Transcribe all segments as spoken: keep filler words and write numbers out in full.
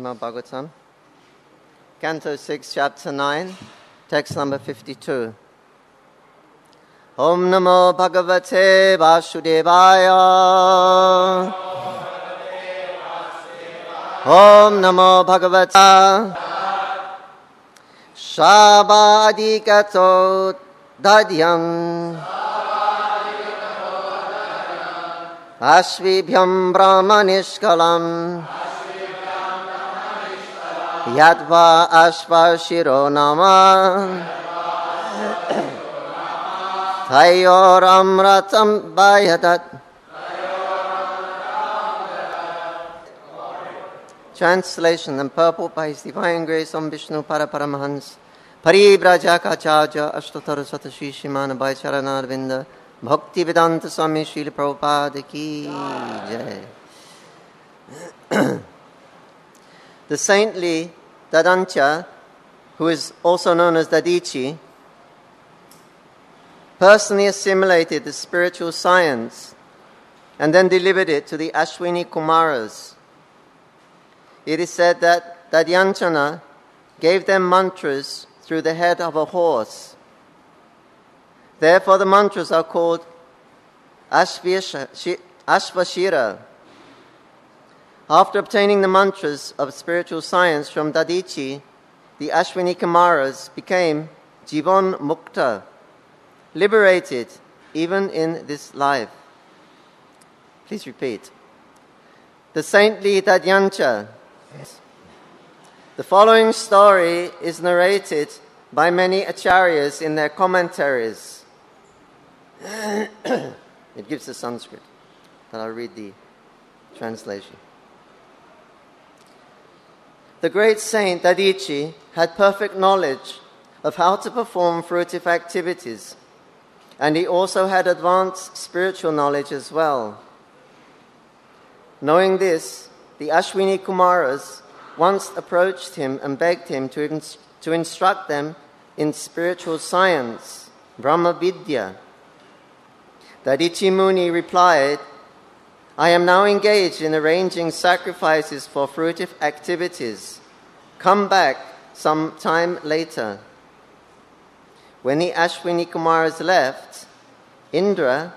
Srimad Bhagavatam, Canto six, Chapter nine, text number fifty-two. Om Namo Bhagavate Vasudevaya. Om Namo Bhagavate Shabadikato Dadyam Ashvibhyam Brahmanishkalam Yadva Ashva Shiro Nama Tayoramratam Bayadat. Translation and purport by His Divine Grace Om Vishnu Paraparamahans Paribrajakachaja Ashtatara Satashi Shimana Bhaicharanarvinda Bhakti Vedanta Swami Srila Prabhupada Ki Jai. The saintly Dadancha, who is also known as Dadichi, personally assimilated the spiritual science and then delivered it to the Ashwini Kumaras. It is said that Dadyanchana gave them mantras through the head of a horse. Therefore the mantras are called Ashvashira. After obtaining the mantras of spiritual science from Dadichi, the Ashwini Kumaras became Jivan Mukta, liberated even in this life. Please repeat. The saintly Dadyancha. The following story is narrated by many acharyas in their commentaries. It gives the Sanskrit, but I'll read the translation. The great saint Dadichi had perfect knowledge of how to perform fruitive activities, and he also had advanced spiritual knowledge as well. Knowing this, the Ashwini Kumaras once approached him and begged him to, ins- to instruct them in spiritual science, Brahma Vidya. Dadichi Muni replied, I am now engaged in arranging sacrifices for fruitive activities. Come back some time later. When the Ashwini Kumaras left, Indra,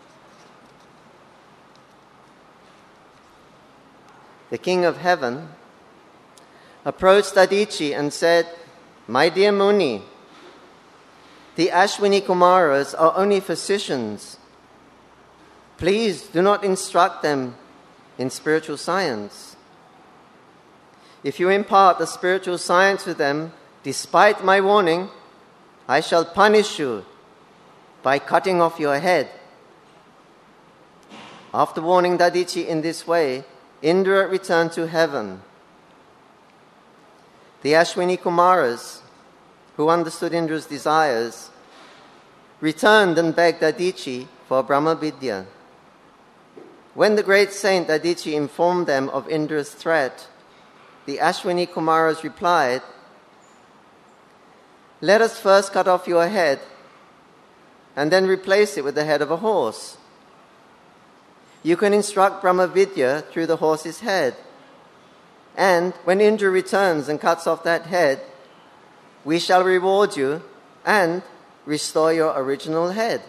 the king of heaven, approached Dadichi and said, My dear Muni, the Ashwini Kumaras are only physicians. Please do not instruct them in spiritual science. If you impart the spiritual science to them, despite my warning, I shall punish you by cutting off your head. After warning Dadichi in this way, Indra returned to heaven. The Ashwini Kumaras, who understood Indra's desires, returned and begged Dadichi for Brahma Vidya. When the great saint Dadichi informed them of Indra's threat, the Ashwini Kumaras replied, Let us first cut off your head and then replace it with the head of a horse. You can instruct Brahma Vidya through the horse's head. And when Indra returns and cuts off that head, we shall reward you and restore your original head.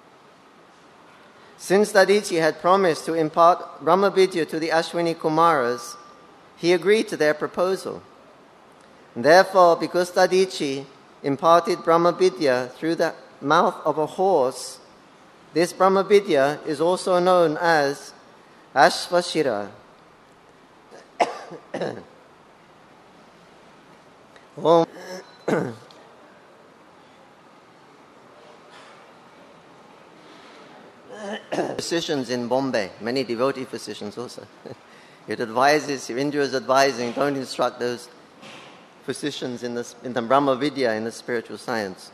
Since Dadichi had promised to impart Brahma Vidya to the Ashwini Kumaras, he agreed to their proposal. Therefore, because Dadichi imparted Brahma Vidya through the mouth of a horse, this Brahma Vidya is also known as Ashvashira. Om. Physicians in Bombay, many devotee physicians also. It advises, if Indra is advising, don't instruct those physicians in the, in the Brahma Vidya, in the spiritual science.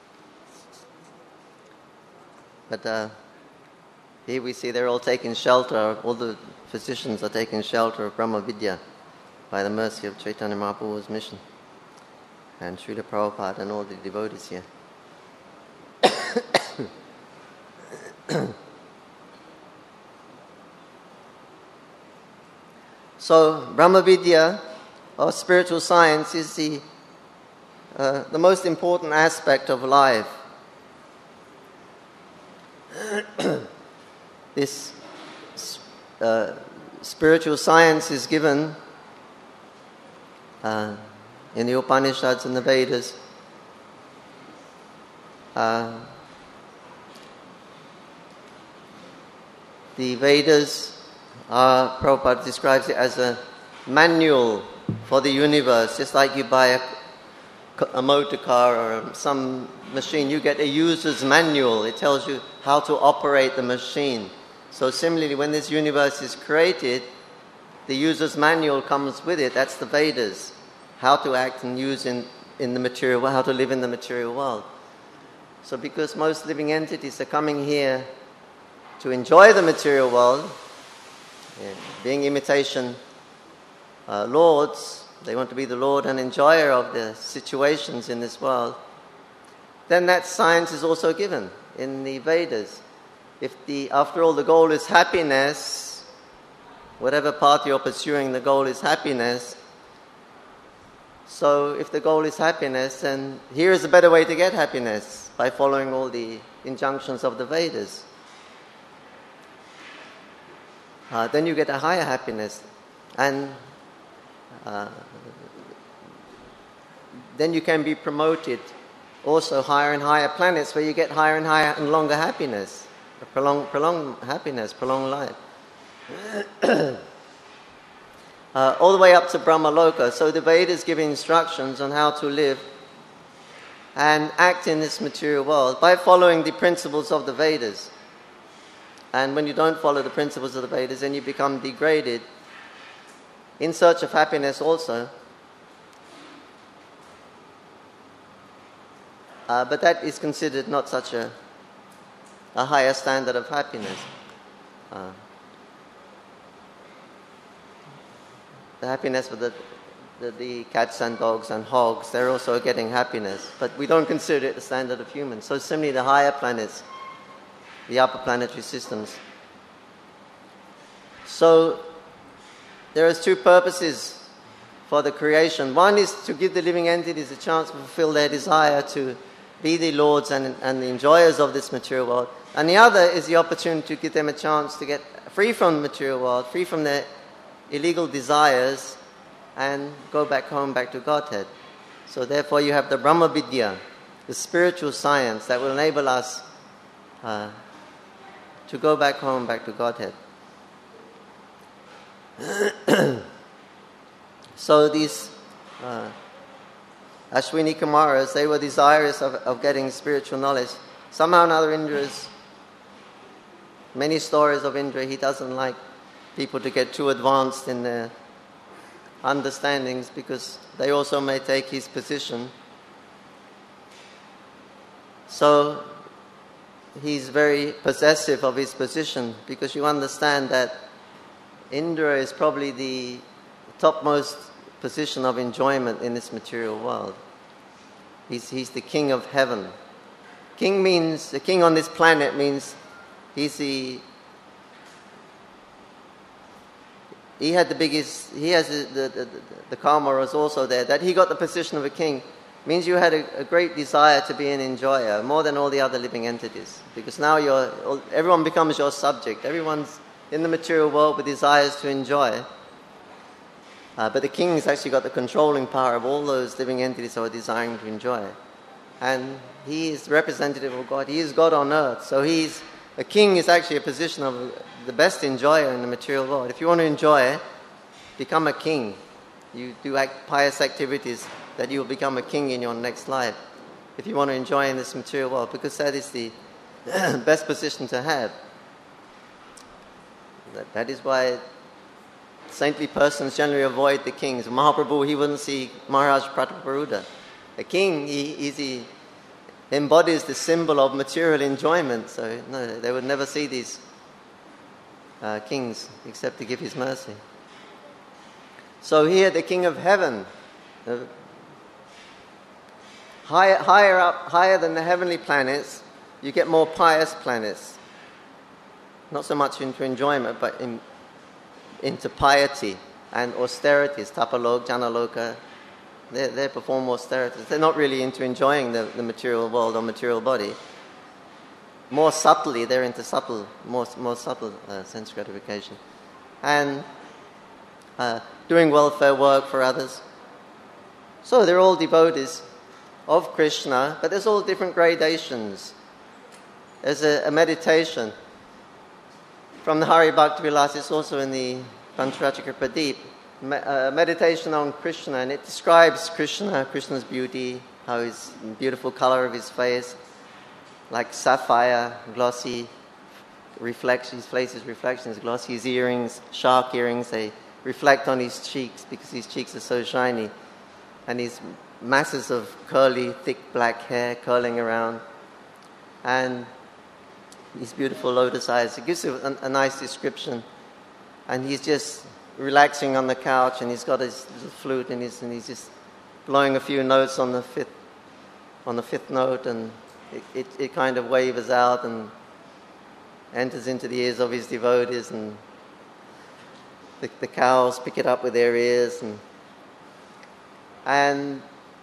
But uh, here we see they're all taking shelter, all the physicians are taking shelter of Brahma Vidya by the mercy of Chaitanya Mahaprabhu's mission and Srila Prabhupada and all the devotees here. So, Brahma Vidya of spiritual science is the, uh, the most important aspect of life. This uh, spiritual science is given uh, in the Upanishads and the Vedas. Uh, the Vedas, uh, Prabhupada describes it as a manual for the universe. Just like you buy a, a motor car or some machine, you get a user's manual. It tells you how to operate the machine. So similarly, when this universe is created, the user's manual comes with it. That's the Vedas. How to act and use in, in the material world, how to live in the material world. So because most living entities are coming here to enjoy the material world, yeah, being imitation uh, lords, they want to be the lord and enjoyer of the situations in this world, then that science is also given in the Vedas. If the, after all, the goal is happiness, whatever path you're pursuing, the goal is happiness. So if the goal is happiness, then here is a better way to get happiness, by following all the injunctions of the Vedas. Uh, then you get a higher happiness. And uh, then you can be promoted also higher and higher planets where you get higher and higher and longer happiness. Prolonged, prolonged happiness, prolonged life. uh, all the way up to Brahmaloka. So the Vedas give instructions on how to live and act in this material world by following the principles of the Vedas. And when you don't follow the principles of the Vedas, then you become degraded in search of happiness also. Uh, but that is considered not such a, a higher standard of happiness. Uh, the happiness for the, the, the cats and dogs and hogs, they're also getting happiness. But we don't consider it the standard of humans. So similarly, the higher planets, the upper planetary systems. So there is two purposes for the creation. One is to give the living entities a chance to fulfill their desire to be the lords and, and the enjoyers of this material world. And the other is the opportunity to give them a chance to get free from the material world, free from their illegal desires, and go back home, back to Godhead. So therefore you have the Brahma Vidya, the spiritual science that will enable us uh, to go back home, back to Godhead. So these uh, Ashwini Kumaras, they were desirous of, of getting spiritual knowledge. Somehow or another, Indra's, many stories of Indra, he doesn't like people to get too advanced in their understandings because they also may take his position. So he's very possessive of his position because you understand that Indra is probably the topmost position of enjoyment in this material world. He's, he's the king of heaven. King means, the king on this planet means he's the, he had the biggest, he has the, the, the, the karma was also there, that he got the position of a king. Means you had a, a great desire to be an enjoyer, more than all the other living entities. Because now you're, everyone becomes your subject. Everyone's in the material world with desires to enjoy. Uh, but the king's actually got the controlling power of all those living entities who are desiring to enjoy. And he is representative of God. He is God on earth. So he's, a king is actually a position of the best enjoyer in the material world. If you want to enjoy, become a king. You do act, pious activities that you will become a king in your next life. If you want to enjoy in this material world, because that is the best position to have. That, that is why saintly persons generally avoid the kings. Mahaprabhu, he wouldn't see Maharaj Prataparuddha. A king, he, he embodies the symbol of material enjoyment. So no, they would never see these uh, kings except to give his mercy. So here, the king of heaven, uh, higher, higher up, higher than the heavenly planets, you get more pious planets. Not so much into enjoyment, but in, into piety. and austerities, tapalok, janaloka. They, they perform austerities. They're not really into enjoying the, the material world or material body. More subtly, they're into subtle, more, more subtle uh, sense gratification. And uh, doing welfare work for others. So they're all devotees of Krishna, but there's all different gradations. There's a, a meditation from the Hari Bhakti Vilas, it's also in the Pancharachika Pradeep, me, uh, meditation on Krishna, and it describes Krishna, Krishna's beauty, how his beautiful color of his face, like sapphire, glossy, reflects, his face is reflections, glossy, his earrings, shark earrings, they reflect on his cheeks because his cheeks are so shiny, and his masses of curly, thick black hair curling around, and his beautiful lotus eyes. It gives you a, a nice description. And he's just relaxing on the couch, and he's got his, his flute, and he's, and he's just blowing a few notes on the fifth, on the fifth note, and it, it, it kind of wavers out and enters into the ears of his devotees, and the, the cows pick it up with their ears, and and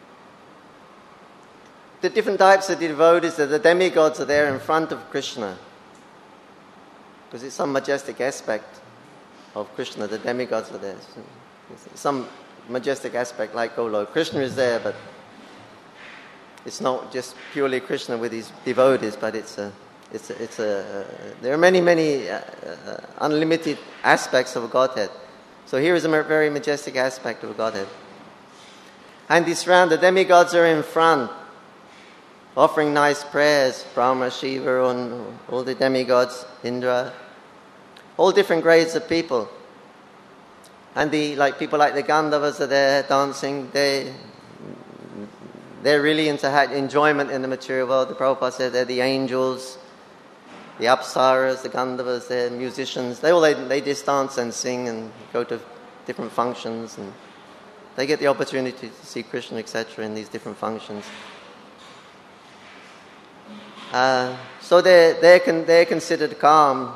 the different types of devotees, the demigods are there in front of Krishna. Because it's some majestic aspect of Krishna, the demigods are there. Some majestic aspect like Golo. Krishna is there, but it's not just purely Krishna with his devotees, but it's a, it's a, it's a, uh, there are many, many uh, uh, unlimited aspects of Godhead. So here is a very majestic aspect of Godhead. And this round, the demigods are in front, offering nice prayers, Brahma, Shiva, and all the demigods, Indra, all different grades of people. And the like people like the Gandharvas are there dancing. They, they're really into enjoyment in the material world. The Prabhupada said they're the angels, the Apsaras, the Gandharvas, they're musicians. They all they, they just dance and sing and go to different functions, and they get the opportunity to see Krishna, et cetera, in these different functions. Uh, so they're, they're, con- they're considered calm.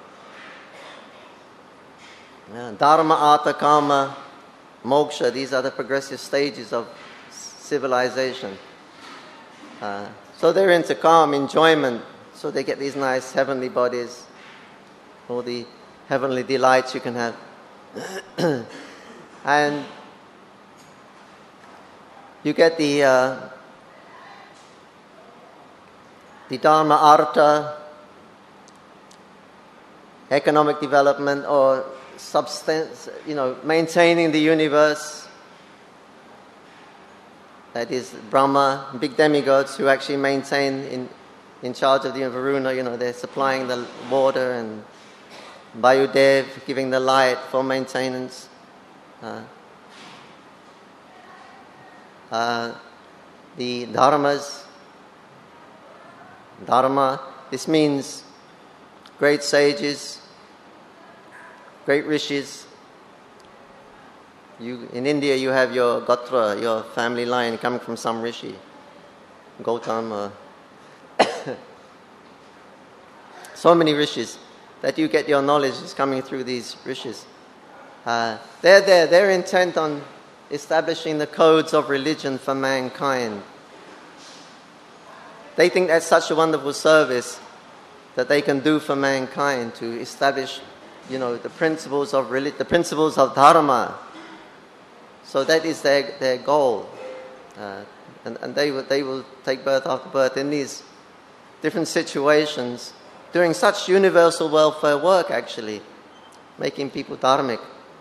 Uh, dharma, artha, kama, moksha, these are the progressive stages of civilization. Uh, so they're into calm, enjoyment, so they get these nice heavenly bodies, all the heavenly delights you can have. And you get the... Uh, The dharma, artha, economic development, or substance, you know, maintaining the universe. That is Brahma, big demigods who actually maintain in, in charge of the Varuna, you know, they're supplying the water, and Vayudev giving the light for maintenance. Uh, uh, the dharmas, Dharma, this means great sages, great rishis. You, in India, you have your gotra, your family line coming from some rishi, Gautama. So many rishis that you get your knowledge is coming through these rishis. Uh, they're there, they're intent on establishing the codes of religion for mankind. They think that's such a wonderful service that they can do for mankind to establish, you know, the principles of relig- the principles of dharma. So that is their their goal, uh, and and they will they will take birth after birth in these different situations, doing such universal welfare work. Actually, making people dharmic.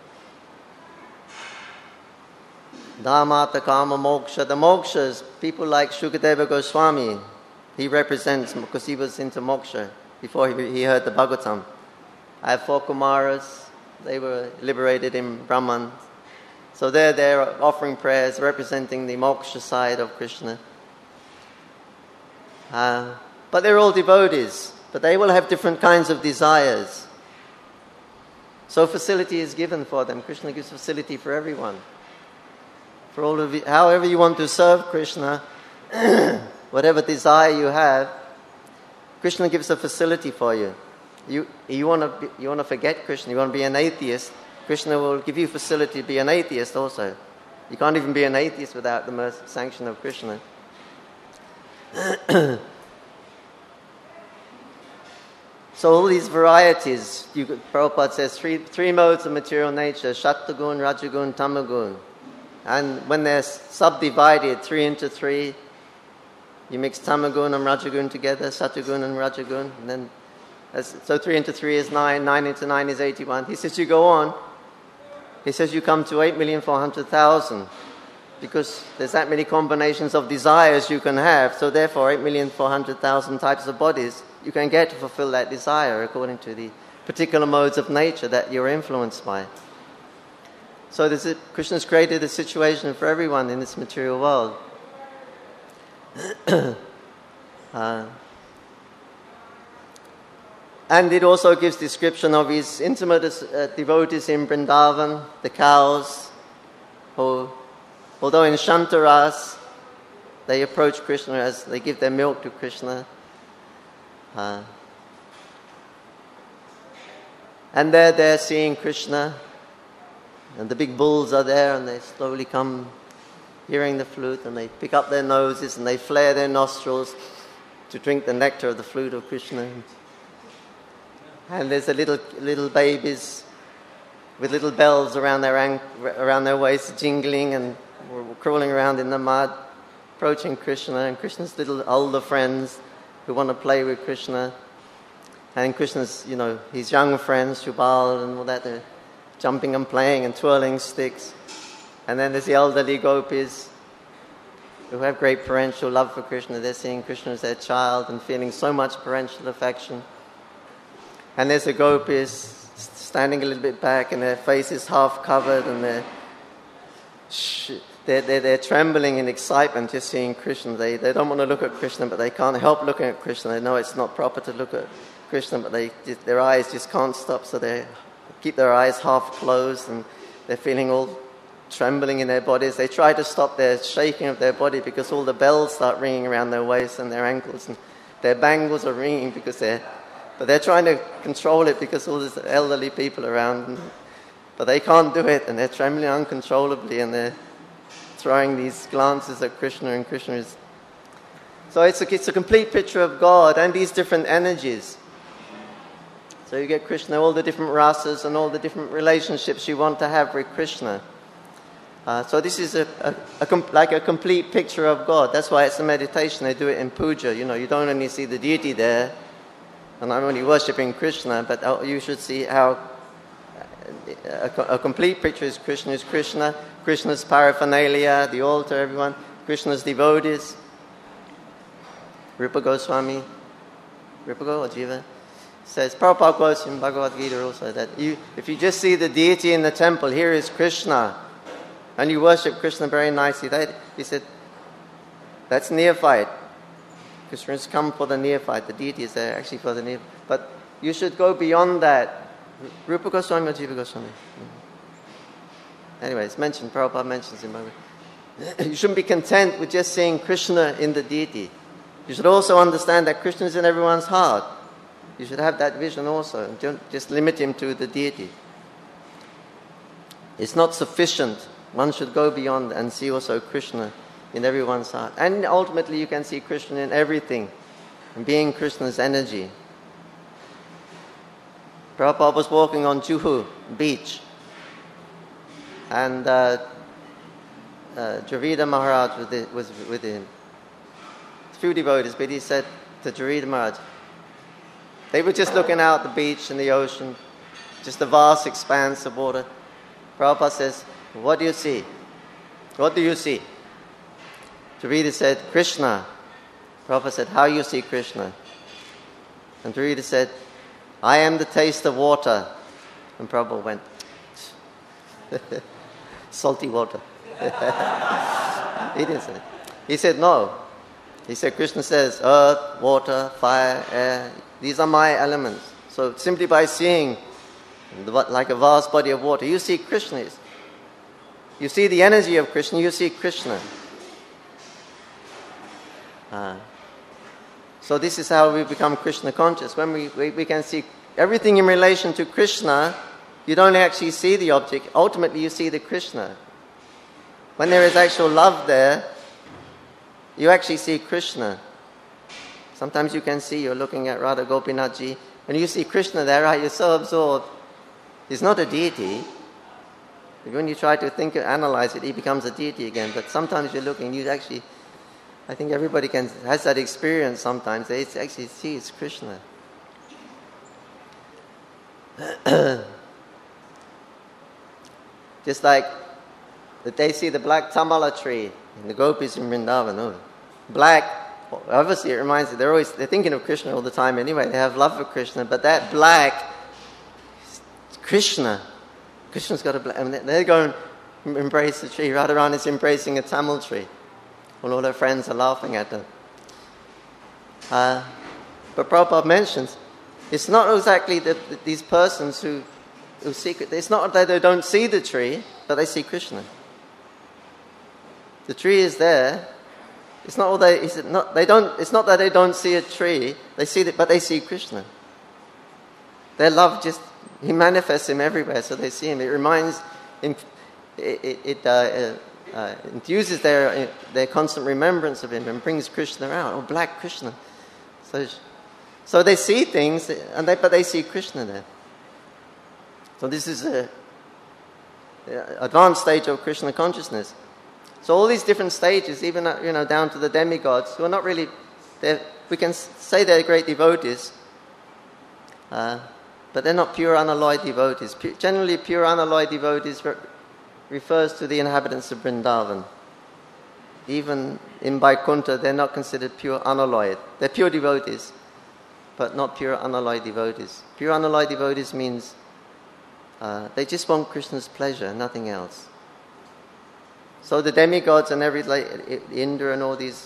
Dharma, kama, moksha. The mokshas, people like Shukadeva Goswami. He represents, because he was into moksha before he, he heard the Bhagavatam. I have four Kumaras. They were liberated in Brahman. So they're there offering prayers, representing the moksha side of Krishna. Uh, but they're all devotees. But they will have different kinds of desires. So facility is given for them. Krishna gives facility for everyone. For all of you, however you want to serve Krishna, whatever desire you have, Krishna gives a facility for you. You you want to you want to forget Krishna, you want to be an atheist, Krishna will give you facility to be an atheist also. You can't even be an atheist without the mercy, sanction of Krishna. So all these varieties, you could, Prabhupada says three, three modes of material nature, Sattvagun, Rajagun, Tamagun. And when they're subdivided three into three, you mix Tamagun and Rajagun together, Sattvagun and Rajagun, and then as, so three into three is nine, nine into nine is eighty-one. He says you go on, he says you come to eight million four hundred thousand, because there's that many combinations of desires you can have, so therefore eight million four hundred thousand types of bodies you can get to fulfill that desire according to the particular modes of nature that you're influenced by. So this is, Krishna's created a situation for everyone in this material world. uh, and it also gives description of his intimate uh, devotees in Vrindavan, the cows, who, although in Shantaras, they approach Krishna as they give their milk to Krishna. Uh, and they're there seeing Krishna, and the big bulls are there, and they slowly come hearing the flute, and they pick up their noses and they flare their nostrils to drink the nectar of the flute of Krishna. And there's a little little babies with little bells around their an- around their waists, jingling and crawling around in the mud, approaching Krishna, and Krishna's little older friends who want to play with Krishna, and Krishna's, you know, his young friends, Shubal and all that, they're jumping and playing and twirling sticks. And then there's the elderly gopis who have great parental love for Krishna. They're seeing Krishna as their child and feeling so much parental affection. And there's the gopis standing a little bit back, and their faces half covered, and they're sh- They're, they're, they're trembling in excitement just seeing Krishna. They, they don't want to look at Krishna, but they can't help looking at Krishna. They know it's not proper to look at Krishna, but they just, their eyes just can't stop, so they keep their eyes half closed, and they're feeling all trembling in their bodies. They try to stop their shaking of their body because all the bells start ringing around their waists and their ankles, and their bangles are ringing because they're... But they're trying to control it because all these elderly people around, but they can't do it, and they're trembling uncontrollably, and they're throwing these glances at Krishna, and Krishna is... So it's a, it's a complete picture of God and these different energies. So you get Krishna, all the different rasas and all the different relationships you want to have with Krishna. Uh, so this is a, a, a com- like a complete picture of God. That's why it's a meditation. They do it in puja. You know, you don't only see the deity there, and I'm only worshipping Krishna, but you should see how a, a complete picture is Krishna is Krishna, Krishna's paraphernalia, the altar, everyone, Krishna's devotees. Rupa Goswami, Rupa Go or Jiva, says, Prabhupada quotes in Bhagavad Gita also that you, if you just see the deity in the temple, here is Krishna, and you worship Krishna very nicely, that, he said, that's neophyte. Krishna has come for the neophyte. The deity is there actually for the neophyte. But you should go beyond that. Rupa Goswami or Jiva Goswami? Anyway, it's mentioned, Prabhupada mentions in Bhagavad. You shouldn't be content with just seeing Krishna in the deity. You should also understand that Krishna is in everyone's heart. You should have that vision also. And don't just limit him to the deity. It's not sufficient. One should go beyond and see also Krishna in everyone's heart. And ultimately you can see Krishna in everything, and being Krishna's energy. Prabhupada was walking on Juhu beach, and uh, uh, Dravida Maharaj was, the, was with him. A few devotees, but he said to Dravida Maharaj, they were just looking out the beach and the ocean, just a vast expanse of water. Prabhupada says, what do you see? What do you see? Dravida said, Krishna. Prabhupada said, how you see Krishna? And Dravida said, I am the taste of water. And Prabhupada went, salty water. He didn't say it. He said, no. He said, Krishna says, earth, water, fire, air, these are my elements. So simply by seeing like a vast body of water, you see Krishna. You see the energy of Krishna, you see Krishna. Uh, so this is how we become Krishna conscious. When we, we, we can see everything in relation to Krishna, you don't actually see the object. Ultimately, you see the Krishna. When there is actual love there, you actually see Krishna. Sometimes you can see, you're looking at Radha Gopinathji, and you see Krishna there, right? You're so absorbed. He's not a deity. When you try to think and analyze it, he becomes a deity again. But sometimes you're looking, you actually, I think everybody can has that experience sometimes. They actually see it's Krishna. Just like that they see the black tamala tree in the gopis in Vrindavan. Oh, black, obviously it reminds them, they're always, they're thinking of Krishna all the time anyway. They have love for Krishna, but that black, Krishna, Krishna's got a black, I mean, they go and embrace the tree. Radharani is embracing a Tamil tree. When all her friends are laughing at them. Uh, but Prabhupada mentions, it's not exactly the, the, these persons who, who seek it. It's not that they don't see the tree, but they see Krishna. The tree is there. It's not all they. It's not they don't. It's not that they don't see a tree. They see it, but they see Krishna. Their love just he manifests him everywhere, so they see him. It reminds, it it, it uh, uh, infuses their their constant remembrance of him and brings Krishna out. Oh, black Krishna. So, so they see things, and they but they see Krishna there. So this is a, a advanced stage of Krishna consciousness. So all these different stages, even you know down to the demigods, who are not really, we can say they're great devotees, uh, but they're not pure unalloyed devotees. Pu- generally, pure unalloyed devotees re- refers to the inhabitants of Vrindavan. Even in Vaikuntha, they're not considered pure unalloyed. They're pure devotees, but not pure unalloyed devotees. Pure unalloyed devotees means uh, they just want Krishna's pleasure, nothing else. So the demigods and every, like Indra and all these,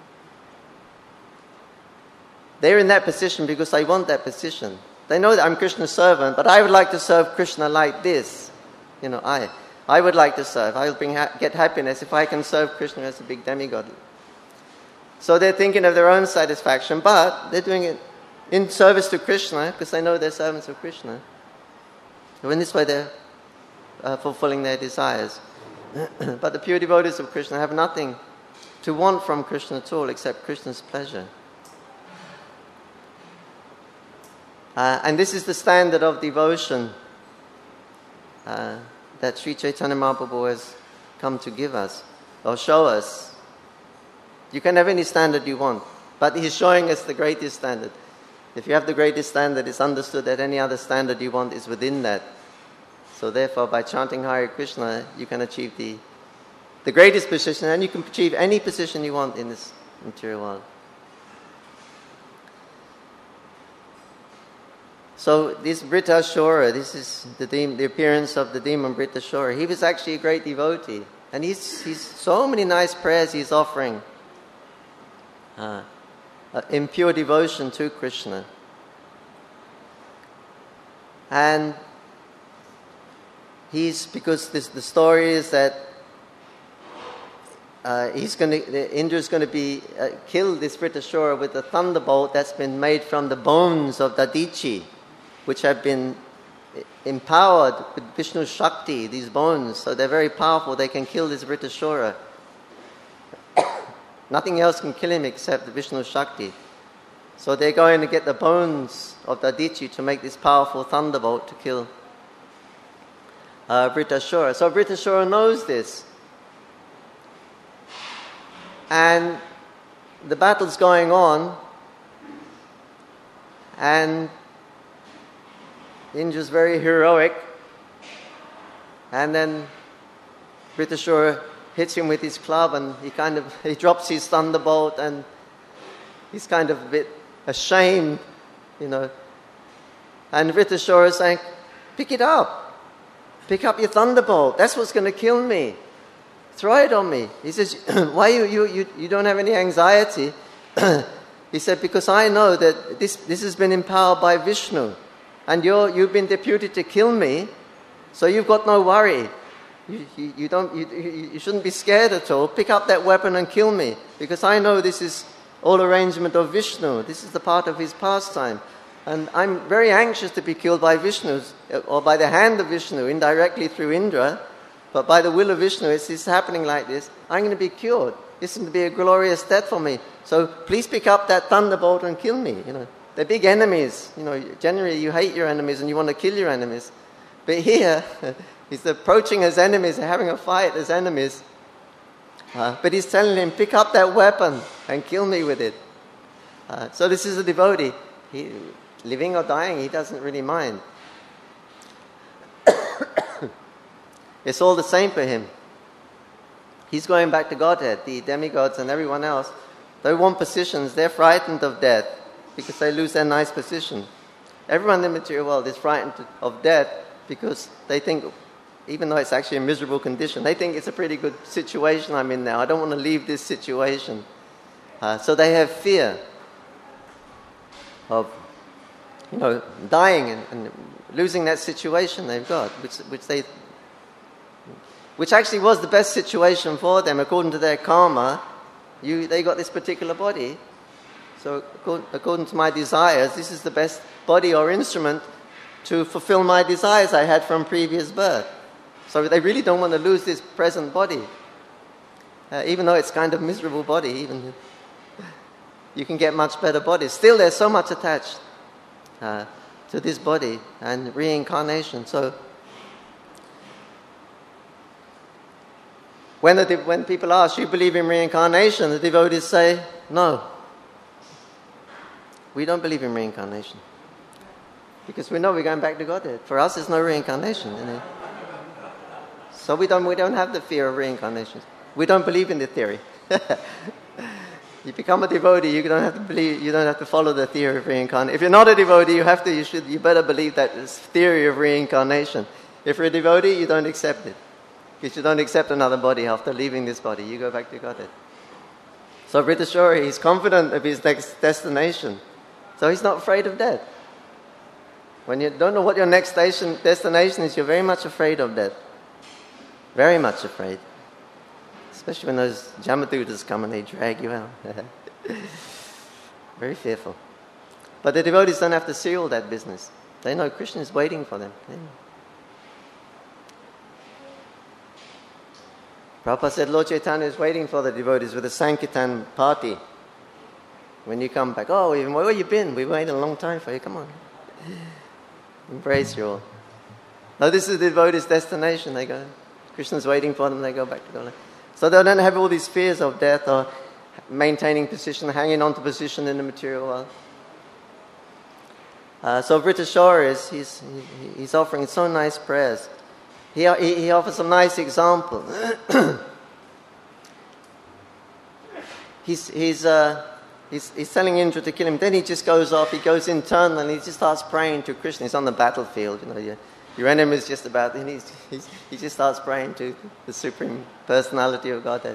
they're in that position because they want that position. They know that I'm Krishna's servant, but I would like to serve Krishna like this. You know, I I would like to serve. I'll bring ha- get happiness if I can serve Krishna as a big demigod. So they're thinking of their own satisfaction, but they're doing it in service to Krishna because they know they're servants of Krishna. So in this way they're uh, fulfilling their desires. But the pure devotees of Krishna have nothing to want from Krishna at all except Krishna's pleasure. Uh, and this is the standard of devotion uh, that Sri Chaitanya Mahaprabhu has come to give us, or show us. You can have any standard you want, but he's showing us the greatest standard. If you have the greatest standard, it's understood that any other standard you want is within that. So therefore, by chanting Hare Krishna, you can achieve the, the greatest position, and you can achieve any position you want in this material world. So this Vritrashura, this is the, de- the appearance of the demon Vritrashura. He was actually a great devotee. And he's, he's so many nice prayers he's offering uh, uh, in pure devotion to Krishna. And he's, because this, the story is that uh, he's going to, Indra's going to be, uh, kill this Vritrashura with a thunderbolt that's been made from the bones of Dadichi, which have been empowered with Vishnu Shakti, these bones. So they're very powerful. They can kill this Vritrashura. Nothing else can kill him except the Vishnu Shakti. So they're going to get the bones of Dadichi to make this powerful thunderbolt to kill uh, Vritrashura. So Vritrashura knows this. And the battle's going on. And Indra's very heroic, and then Vritrashura hits him with his club, and he kind of he drops his thunderbolt, and he's kind of a bit ashamed, you know. And Vritrashura is saying, "Pick it up, pick up your thunderbolt. That's what's going to kill me. Throw it on me." He says, "Why you you you you don't have any anxiety?" He said, "Because I know that this this has been empowered by Vishnu. And you're, you've been deputed to kill me, so you've got no worry. You, you, you, don't, you, you shouldn't be scared at all. Pick up that weapon and kill me, because I know this is all arrangement of Vishnu. This is the part of his pastime. And I'm very anxious to be killed by Vishnu, or by the hand of Vishnu, indirectly through Indra. But by the will of Vishnu, it's, it's happening like this. I'm going to be cured. This is going to be a glorious death for me. So please pick up that thunderbolt and kill me. You know, they're big enemies. You know, generally you hate your enemies and you want to kill your enemies. But here, he's approaching as enemies, having a fight as enemies. Uh, but he's telling him, pick up that weapon and kill me with it. Uh, so this is a devotee. He, living or dying, he doesn't really mind. It's all the same for him. He's going back to Godhead. The demigods and everyone else, they want positions. They're frightened of death because they lose their nice position. Everyone in the material world is frightened of death because they think, even though it's actually a miserable condition, they think it's a pretty good situation I'm in now. I don't want to leave this situation. Uh, so they have fear of, you know, dying and, and losing that situation they've got, which which they, which actually was the best situation for them according to their karma. You, they got this particular body. So according, according to my desires, this is the best body or instrument to fulfill my desires I had from previous birth. So they really don't want to lose this present body. Uh, even though it's kind of miserable body, even you can get much better bodies. Still, there's so much attached uh, to this body and reincarnation. So when, the, when people ask, you believe in reincarnation? The devotees say, no. We don't believe in reincarnation. Because we know we're going back to Godhead. For us, there's no reincarnation. You know? So we don't, we don't have the fear of reincarnation. We don't believe in the theory. You become a devotee, you don't have to believe, you don't have to follow the theory of reincarnation. If you're not a devotee, you have to, you should, you better believe that this theory of reincarnation. If you're a devotee, you don't accept it. Because you don't accept another body after leaving this body. You go back to Godhead. So Vritrashori, he's confident of his next destination. So he's not afraid of death. When you don't know what your next station, destination is, you're very much afraid of death. Very much afraid. Especially when those Jamadutas come and they drag you out. Very fearful. But the devotees don't have to see all that business. They know Krishna is waiting for them. Yeah. Prabhupada said Lord Chaitanya is waiting for the devotees with a Sankirtan party. When you come back, oh, where have you been? We waited a long time for you. Come on. Embrace you all. No, this is the devotees' destination. They go. Krishna's waiting for them. They go back to God. So they don't have all these fears of death or maintaining position, hanging on to position in the material world. Uh, so Vritrashori is he's, he's offering so nice prayers. He, he, he offers some nice examples. he's, he's, uh, he's, he's telling Indra to kill him. Then he just goes off. He goes internal and he just starts praying to Krishna. He's on the battlefield. You know, you, Your enemy is just about, and he's, he's, he just starts praying to the Supreme Personality of Godhead.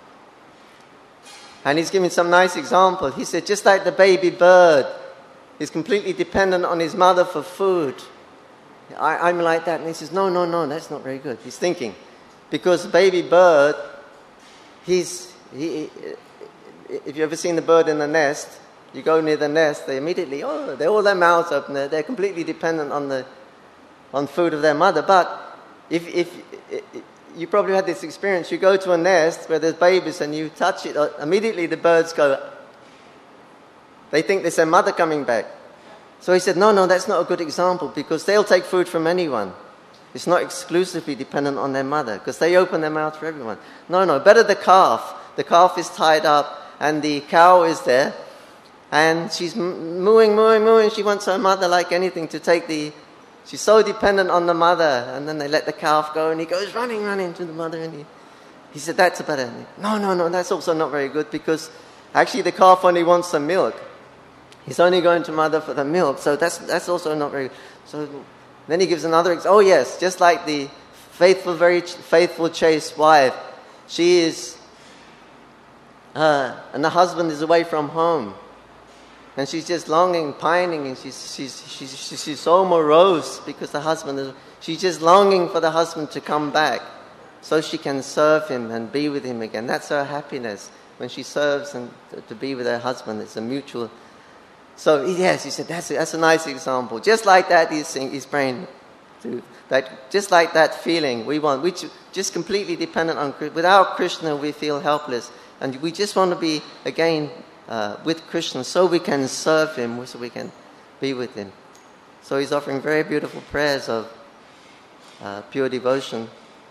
And he's giving some nice example. He said, just like the baby bird is completely dependent on his mother for food. I, I'm like that. And he says, no, no, no, that's not very good. He's thinking, because the baby bird, he's, he, if you've ever seen the bird in the nest, you go near the nest, they immediately, oh, they're all their mouths open. They're, they're completely dependent on the on food of their mother. But if, if, if you probably had this experience, you go to a nest where there's babies and you touch it, immediately the birds go, they think there's their mother coming back. So he said, no, no, that's not a good example, because they'll take food from anyone. It's not exclusively dependent on their mother, because they open their mouth for everyone. No, no, better the calf. The calf is tied up and the cow is there and she's mooing, mooing, mooing. She wants her mother like anything to take the She's so dependent on the mother, and then they let the calf go, and he goes running, running to the mother, and he, he said, that's a better. No, no, no, that's also not very good, because actually the calf only wants some milk. He's only going to mother for the milk, so that's that's also not very good. So then he gives another example. Oh yes, just like the faithful, very faithful, chaste wife, she is, uh, and the husband is away from home. And she's just longing, pining, and she's, she's, she's, she's so morose because the husband is... She's just longing for the husband to come back so she can serve him and be with him again. That's her happiness. When she serves and to be with her husband, it's a mutual So yes, he said that's a, that's a nice example. Just like that, he's saying, he's praying to that. Just like that feeling we want, we just completely dependent on. Without Krishna, we feel helpless, and we just want to be again uh, with Krishna, so we can serve him, so we can be with him. So he's offering very beautiful prayers of uh, pure devotion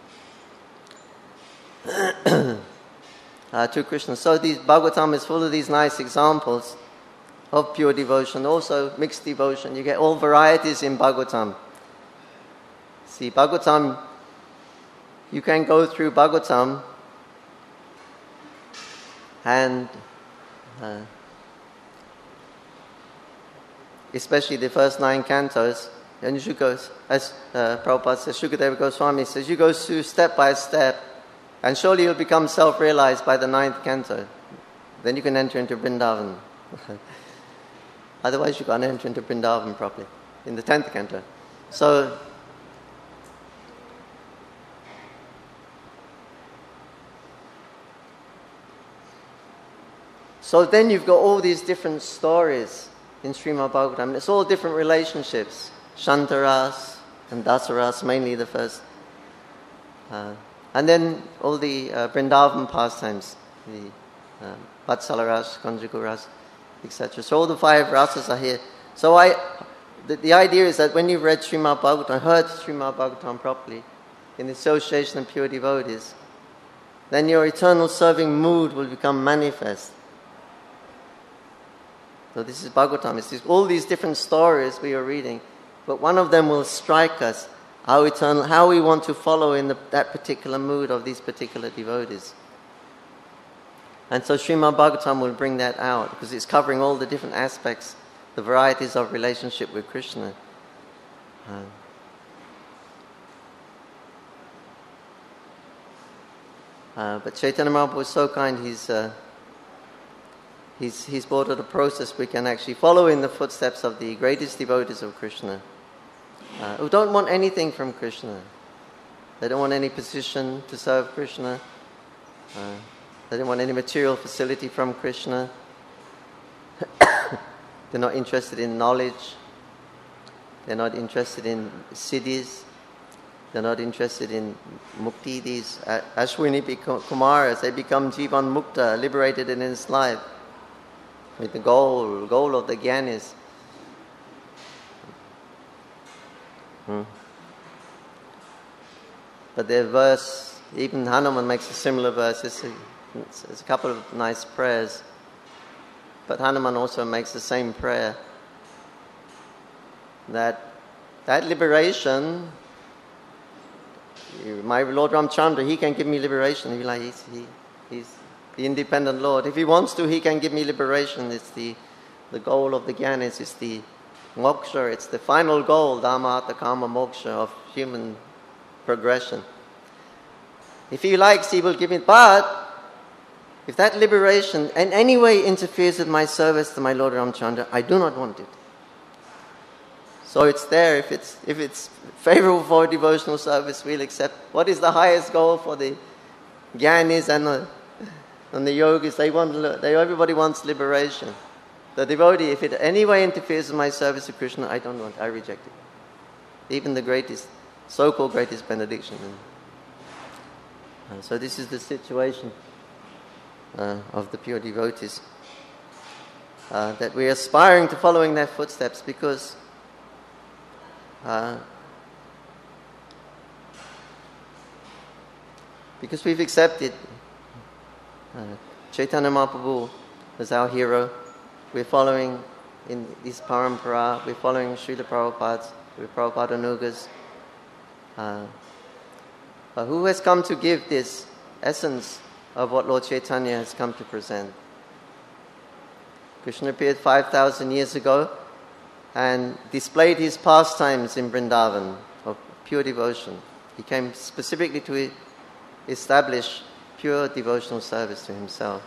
uh, to Krishna. So these Bhagavatam is full of these nice examples of pure devotion, also mixed devotion. You get all varieties in Bhagavatam. See, Bhagavatam, you can go through Bhagavatam and uh, especially the first nine cantos, and you should go, as uh, Prabhupada says, Shukadeva Goswami says, you go through step by step, and surely you'll become self-realized by the ninth canto. Then you can enter into Vrindavan. Otherwise, you can't enter into Vrindavan properly in the tenth canto. So, so then you've got all these different stories in Srimad Bhagavatam. It's all different relationships. Shantaras and Dasaras, mainly the first. Uh, and then all the uh, Vrindavan pastimes, the uh, Vatsalaras, Kanjakuras, et cetera. So all the five rasas are here. So I, the, the idea is that when you've read Srimad Bhagavatam, heard Srimad Bhagavatam properly, in the association of pure devotees, then your eternal serving mood will become manifest. So this is Bhagavatam. It's this, all these different stories we are reading, but one of them will strike us, how eternal, how we want to follow in the, that particular mood of these particular devotees. And so Srimad Bhagavatam will bring that out, because it's covering all the different aspects, the varieties of relationship with Krishna. Uh, uh, but Chaitanya Mahaprabhu was so kind, he's, uh, he's, he's brought out a process we can actually follow in the footsteps of the greatest devotees of Krishna, uh, who don't want anything from Krishna. They don't want any position to serve Krishna. Uh, They don't want any material facility from Krishna. They're not interested in knowledge. They're not interested in siddhis. They're not interested in mukti. These Ashwini Kumaras, they become Jivan Mukta, liberated in this life. With the goal, goal of the Gyanis. Hmm. But their verse, even Hanuman makes a similar verse. It's a, There's a couple of nice prayers, but Hanuman also makes the same prayer, that that liberation, my Lord Ramchandra, he can give me liberation. He's like, he's, he, he's the independent Lord. If he wants to, he can give me liberation. It's the, the goal of the Gyanis. It's the moksha. It's the final goal, Dhamma Artha Kama Moksha, of human progression. If he likes, he will give it, but if that liberation in any way interferes with my service to my Lord Ramchandra, I do not want it. So it's there. If it's if it's favorable for devotional service, we'll accept. What is the highest goal for the Gyanis and the, and the yogis? They want. They, everybody wants liberation. The devotee, if it in any way interferes with my service to Krishna, I don't want. I reject it. Even the greatest, so-called greatest benediction. And so this is the situation Uh, of the pure devotees, uh, that we're aspiring to following their footsteps, because uh, because we've accepted uh, Chaitanya Mahaprabhu as our hero. We're following in this parampara, we're following Srila Prabhupada, we're Prabhupada Anugas, uh, uh, who has come to give this essence of what Lord Chaitanya has come to present. Krishna appeared five thousand years ago and displayed his pastimes in Vrindavan of pure devotion. He came specifically to establish pure devotional service to himself.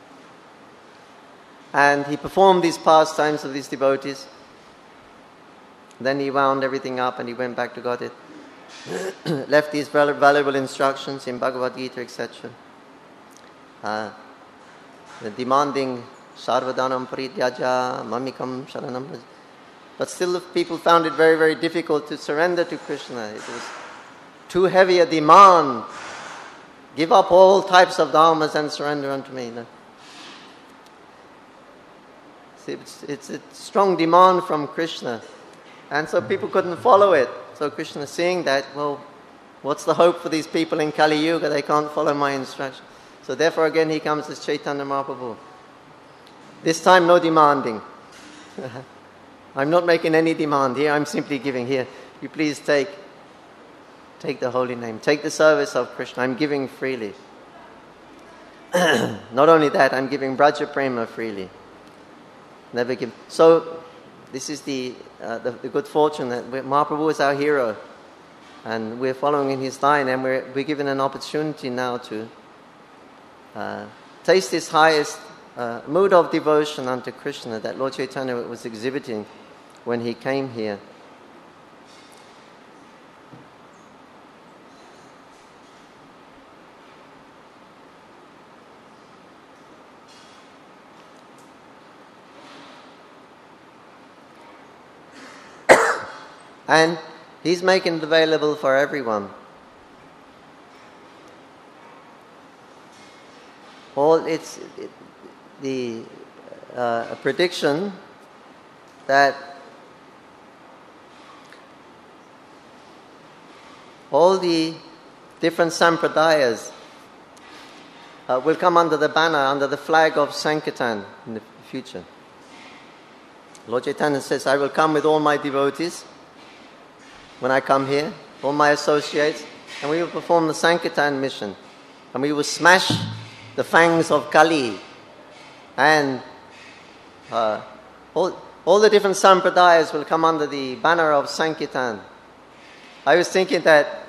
And he performed these pastimes of these devotees. Then he wound everything up and he went back to Godhead. Left these valuable instructions in Bhagavad Gita, et cetera. Uh, demanding sarvadanam parityaja mamikam sharanam braj. But still the people found it very, very difficult to surrender to Krishna. It was too heavy a demand. Give up all types of dharmas and surrender unto me. No. See, it's, it's a strong demand from Krishna. And so people couldn't follow it. So Krishna, seeing that, well, what's the hope for these people in Kali Yuga? They can't follow my instruction. So therefore again he comes as Chaitanya Mahaprabhu. This time no demanding. I'm not making any demand here. I'm simply giving here. You please take, take the holy name. Take the service of Krishna. I'm giving freely. Not only that, I'm giving Braja Prema freely. Never give. So this is the, uh, the, the good fortune that Mahaprabhu is our hero. And we're following in his line, and we're, we're given an opportunity now to uh, taste this highest uh, mood of devotion unto Krishna that Lord Chaitanya was exhibiting when he came here. And he's making it available for everyone. All it's it, the uh, a prediction that all the different sampradayas uh, will come under the banner, under the flag of Sankirtan in the future. Lord Chaitanya says, I will come with all my devotees when I come here, all my associates, and we will perform the Sankirtan mission. And we will smash the fangs of Kali. And uh, all, all the different sampradayas will come under the banner of Sankirtan. I was thinking that,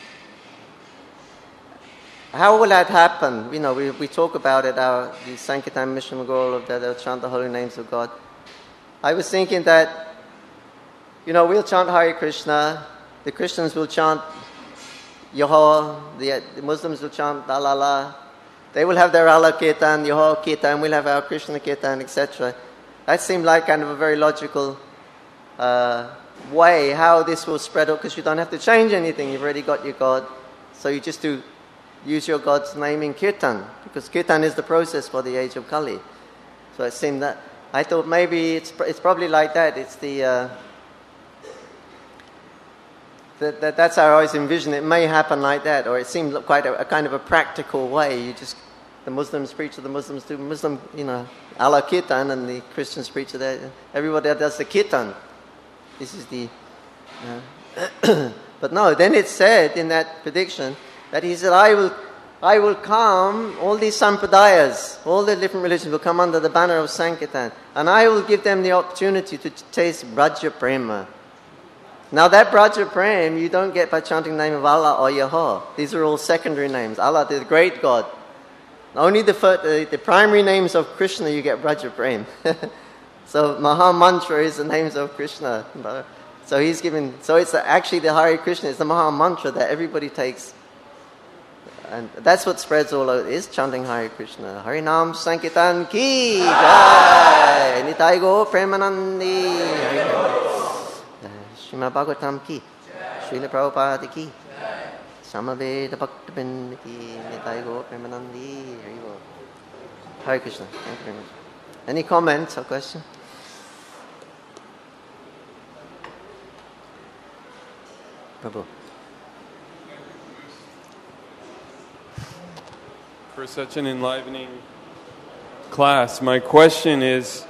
how will that happen? You know, we, we talk about it, our the Sankirtan mission will go all of that, they'll chant the holy names of God. I was thinking that, you know, we'll chant Hare Krishna, the Christians will chant Yoho, the, the Muslims will chant Dalala, they will have their Allah Kirtan, Yoho Kirtan, we'll have our Krishna Kirtan, et cetera. That seemed like kind of a very logical uh, way how this will spread out, because you don't have to change anything, you've already got your God. So you just do use your God's name in Kirtan, because Kirtan is the process for the age of Kali. So it seemed that, I thought maybe it's it's probably like that, it's the... Uh, That, that, that's how I always envision it. It may happen like that, or it seems quite a, a kind of a practical way. You just, the Muslims preach to the Muslims, do Muslim, you know, Allah Kirtan, and the Christians preach to that. Everybody does the Kirtan. This is the. Uh, but no, then it said in that prediction that he said, I will, I will come, all these sampradayas, all the different religions will come under the banner of Sankirtan, and I will give them the opportunity to taste Braja Prema. Now that Braja Prem you don't get by chanting the name of Allah or Yahweh. These are all secondary names. Allah, the great God. Only the, the, the primary names of Krishna you get Braja Prem. So Maha Mantra is the names of Krishna. So he's given. So it's actually the Hare Krishna. It's the Maha Mantra that everybody takes, and that's what spreads all over. Is chanting Hare Krishna. Hari Nam Sankirtan Ki Jai. Nitai Go Premanandi. Srimad Bhagavatam Ki, Srila Prabhupada Ki, Samaveda Bhaktivinoda Ki, Nitai Gaur Premanandi. Hare Krishna. Thank you very much. Any comments or questions? Prabhu. For such an enlivening class, my question is,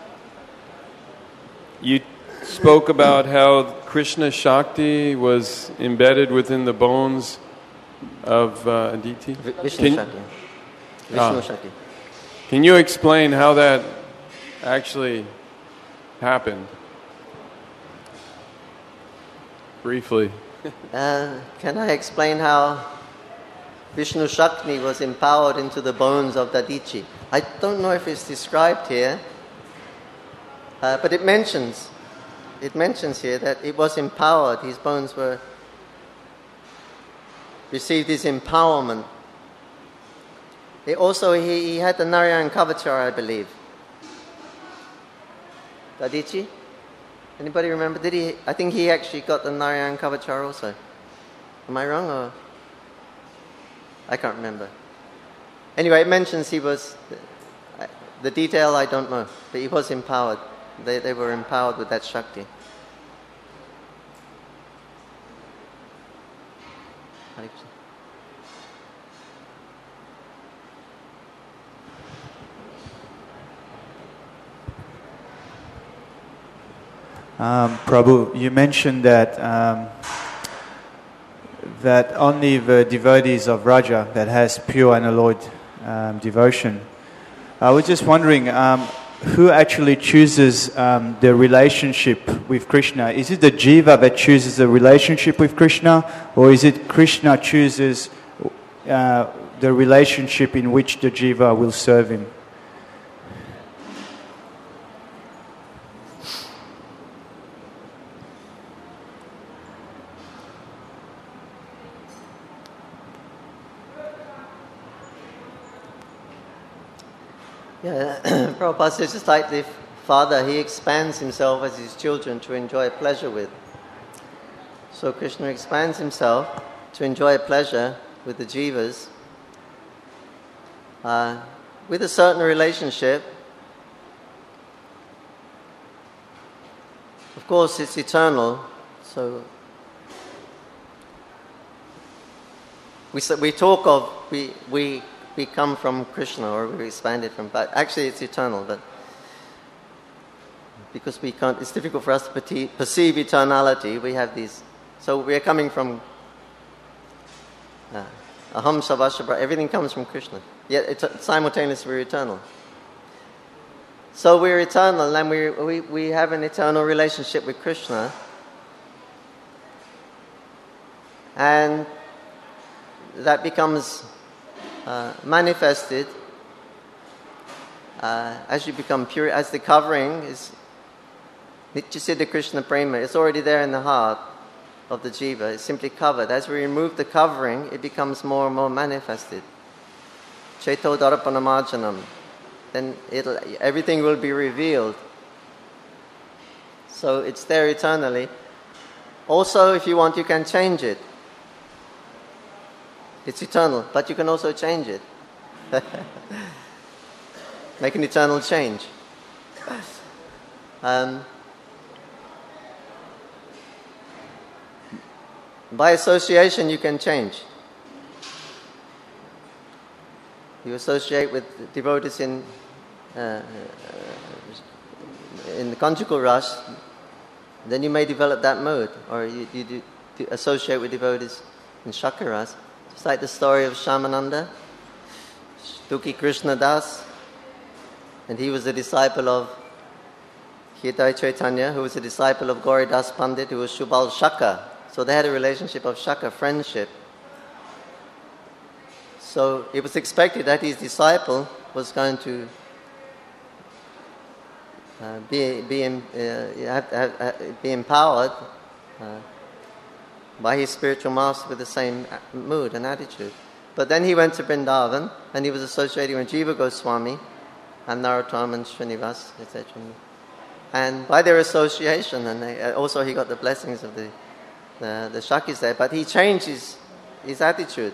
you spoke about how Krishna Shakti was embedded within the bones of uh, Aditi. Vishnu can, Shakti. Vishnu ah, Shakti. Can you explain how that actually happened? Briefly. Uh, can I explain how Vishnu Shakti was empowered into the bones of Dadichi? I don't know if it's described here, uh, but it mentions It mentions here that it was empowered. His bones were received his empowerment. It also, he, he had the Narayan Kavachara, I believe. Dadichi? Anybody remember? Did he? I think he actually got the Narayan Kavachar also. Am I wrong or? I can't remember. Anyway, it mentions he was, the detail I don't know, but he was empowered. They, they were empowered with that Shakti. Um, Prabhu, you mentioned that um, that only the devotees of Raja that has pure unalloyed um, devotion. I was just wondering, um, who actually chooses um, the relationship with Krishna? Is it the jiva that chooses the relationship with Krishna, or is it Krishna chooses uh, the relationship in which the jiva will serve him? Yeah, Prabhupada says just like the father, he expands himself as his children to enjoy pleasure with. So Krishna expands himself to enjoy pleasure with the jivas uh, with a certain relationship. Of course, it's eternal, so we we talk of we we. We come from Krishna, or we expanded from, but actually it's eternal. But because we can't, it's difficult for us to perceive eternality. We have these, so we are coming from uh, Aham Savashabra. Everything comes from Krishna. Yet it's, simultaneously we're eternal. So we're eternal, and we we we have an eternal relationship with Krishna, and that becomes Uh, manifested uh, as you become pure, as the covering is Nityasiddha Krishna Prema. It's already there in the heart of the jiva. It's simply covered. As we remove the covering, it becomes more and more manifested. Cheto Darapanamajanam. Then it'll, everything will be revealed. So it's there eternally. Also, if you want, you can change it. It's eternal, but you can also change it. Make an eternal change. Um, by association, you can change. You associate with devotees in uh, in the conjugal rush, then you may develop that mode, or you, you do, do associate with devotees in Shakaras. It's like the story of Shyamananda, Stuki Krishna Das, and he was a disciple of Hridaya Chaitanya, who was a disciple of Gauridas Pandit, who was Shubal Shaka. So they had a relationship of Shaka, friendship. So it was expected that his disciple was going to uh, be be, uh, have, have, be empowered uh, by his spiritual master with the same mood and attitude. But then he went to Vrindavan, and he was associating with Jiva Goswami and Narottam and Srinivas, et cetera. And by their association, and they, also he got the blessings of the the, the Shakis there, but he changed his, his attitude.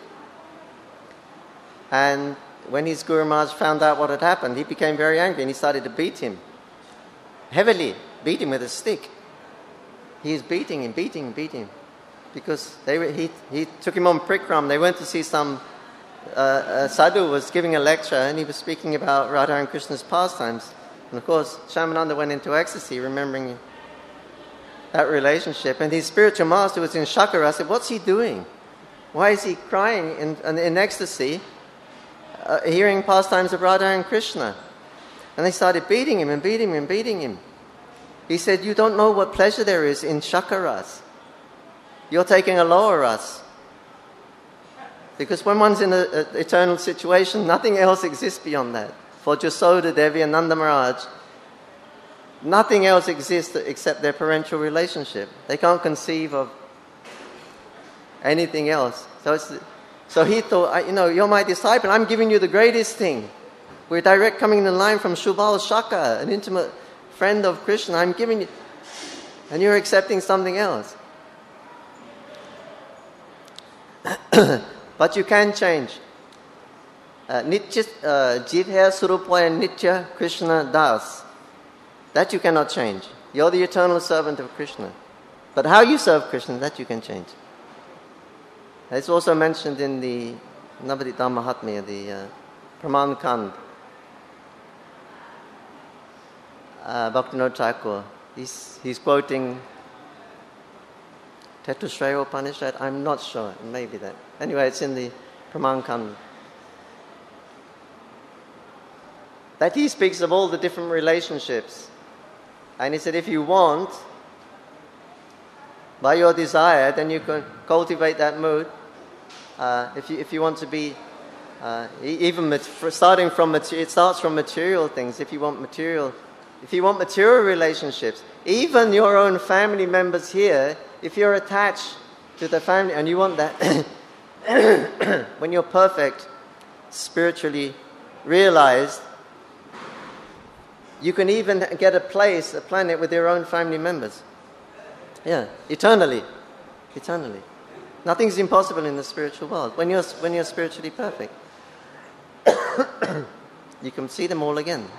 And when his Guru Maharaj found out what had happened, he became very angry and he started to beat him. Heavily, beat him with a stick. He is beating him, beating him, beating him. Because they were, he, he took him on Prikram. They went to see some uh, uh, sadhu was giving a lecture, and he was speaking about Radha and Krishna's pastimes. And of course, Shyamananda went into ecstasy, remembering that relationship. And his spiritual master was in Shakara. I said, what's he doing? Why is he crying in, in, in ecstasy, uh, hearing pastimes of Radha and Krishna? And they started beating him and beating him and beating him. He said, you don't know what pleasure there is in Shakaras. You're taking a lower ras. Because when one's in an eternal situation, nothing else exists beyond that. For Jasoda Devi and Nanda Maharaj, nothing else exists except their parental relationship. They can't conceive of anything else. So, it's, so he thought, you know, you're my disciple, I'm giving you the greatest thing. We're direct coming in line from Shubal Shaka, an intimate friend of Krishna, I'm giving you, and you're accepting something else. But you can change. Uh, Nitya, uh, Jeev hai Surupa and Nitya Krishna Das. That you cannot change. You're the eternal servant of Krishna. But how you serve Krishna, that you can change. It's also mentioned in the Navadita Mahatmya, the uh, Praman Kand. Uh, Bhaktivinoda Thakur, he's, he's quoting Tetushraya Upanishad, I'm not sure, maybe that. Anyway, it's in the Praman Kand. That he speaks of all the different relationships. And he said, if you want, by your desire, then you can cultivate that mood. Uh, if you if you want to be, uh, even mat- starting from mater- it starts from material things. If you want material, if you want material relationships, even your own family members here, if you're attached to the family and you want that, when you're perfect, spiritually realized, you can even get a place, a planet with your own family members. Yeah, eternally. Eternally. Nothing's impossible in the spiritual world. When you're, when you're spiritually perfect, you can see them all again.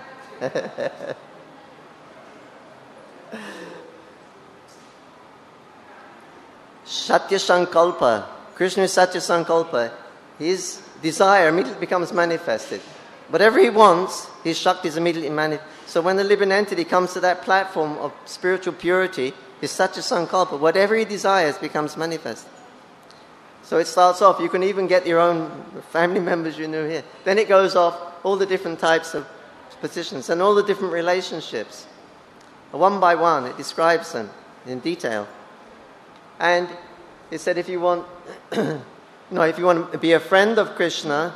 Satya Sankalpa. Krishna is Satya Sankalpa. His desire immediately becomes manifested. Whatever he wants, his Shakti is immediately manifested. So when the living entity comes to that platform of spiritual purity, his Satya Sankalpa, whatever he desires becomes manifest. So it starts off, you can even get your own family members you know here. Then it goes off, all the different types of positions and all the different relationships. One by one, it describes them in detail. And it said if you want, no, if you want to be a friend of Krishna,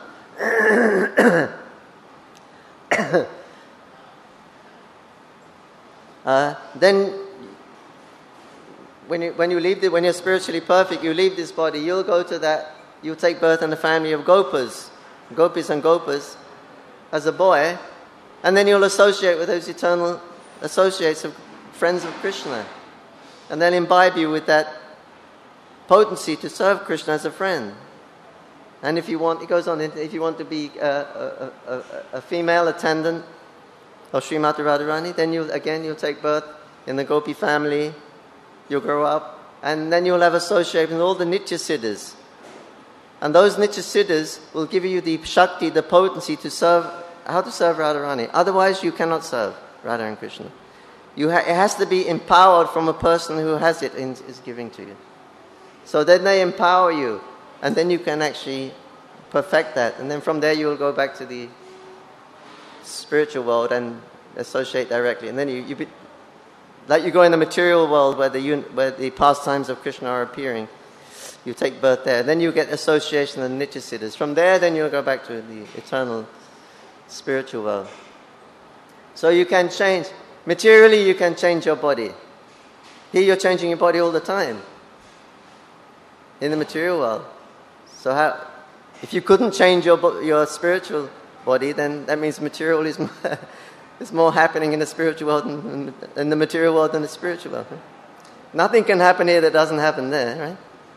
uh, then When you, when you leave the, when you're spiritually perfect, you leave this body, you'll go to that, you'll take birth in the family of Gopas, Gopis and Gopas, as a boy, and then you'll associate with those eternal associates of friends of Krishna, and they'll imbibe you with that potency to serve Krishna as a friend. And if you want, it goes on, if you want to be a, a, a, a female attendant of Srimati Radharani, then you again you'll take birth in the Gopi family. You'll grow up, and then you'll have association with all the Nitya Siddhas. And those Nitya Siddhas will give you the Shakti, the potency to serve, how to serve Radharani. Otherwise, you cannot serve Radha and Krishna. You ha- it has to be empowered from a person who has it and is giving to you. So then they empower you, and then you can actually perfect that. And then from there, you will go back to the spiritual world and associate directly. And then you... you be, Like you go in the material world where the where the pastimes of Krishna are appearing, you take birth there. Then you get association with the Nitya Siddhas. From there, then you'll go back to the eternal spiritual world. So you can change. Materially, you can change your body. Here you're changing your body all the time. In the material world. So how, if you couldn't change your your spiritual body, then that means material is more There's more happening in the spiritual world than in the material world than the spiritual world. Right? Nothing can happen here that doesn't happen there, right?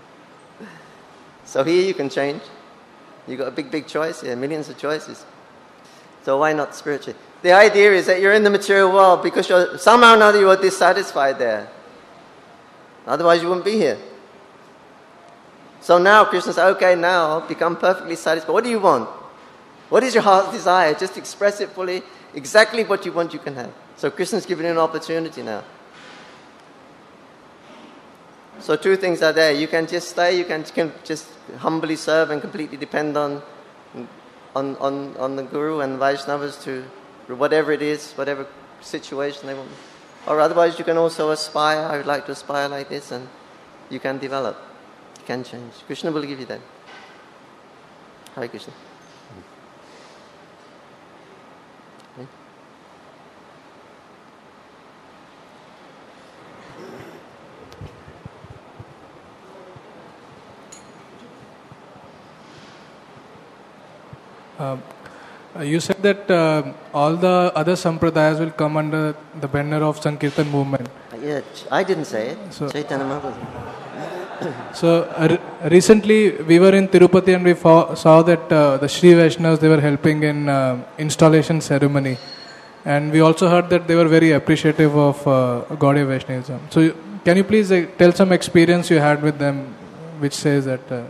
So here you can change. You've got a big, big choice here, millions of choices. So why not spiritually? The idea is that you're in the material world because you're, somehow or another you are dissatisfied there. Otherwise you wouldn't be here. So now Krishna says, okay, now become perfectly satisfied. What do you want? What is your heart's desire? Just express it fully. Exactly what you want, you can have. So Krishna's giving you an opportunity now. So two things are there. You can just stay, you can, you can just humbly serve and completely depend on, on, on, on the Guru and Vaishnavas to whatever it is, whatever situation they want. Or otherwise you can also aspire, I would like to aspire like this, and you can develop. You can change. Krishna will give you that. Hare Krishna. Um, Uh, you said that uh, all the other sampradayas will come under the banner of Sankirtan movement. Yeah, I didn't say it. So- Chaitanya Mahaprabhu. So uh, re- recently we were in Tirupati and we fo- saw that uh, the Sri Vaishnavas, they were helping in uh, installation ceremony, and we also heard that they were very appreciative of uh, Gaudiya Vaishnavism. So you- can you please uh, tell some experience you had with them, which says that? Uh,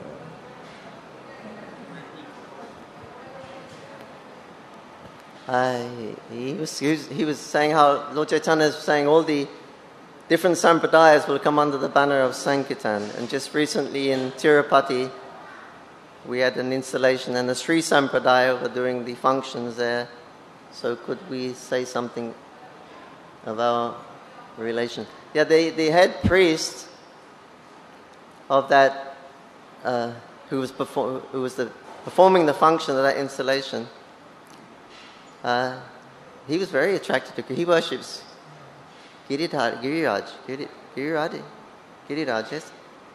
Uh, he, was, he, was, he was saying how Lord Chaitanya is saying all the different sampradayas will come under the banner of Sankirtan. And just recently in Tirupati, we had an installation and the Sri Sampradaya were doing the functions there. So could we say something of our relation? Yeah, the, the head priest of that, uh, who was, perform, who was the, performing the function of that installation, Uh, he was very attracted to. He worships Giridhar, Giriraj, Giri- Giriraj, Giriraj. Yes.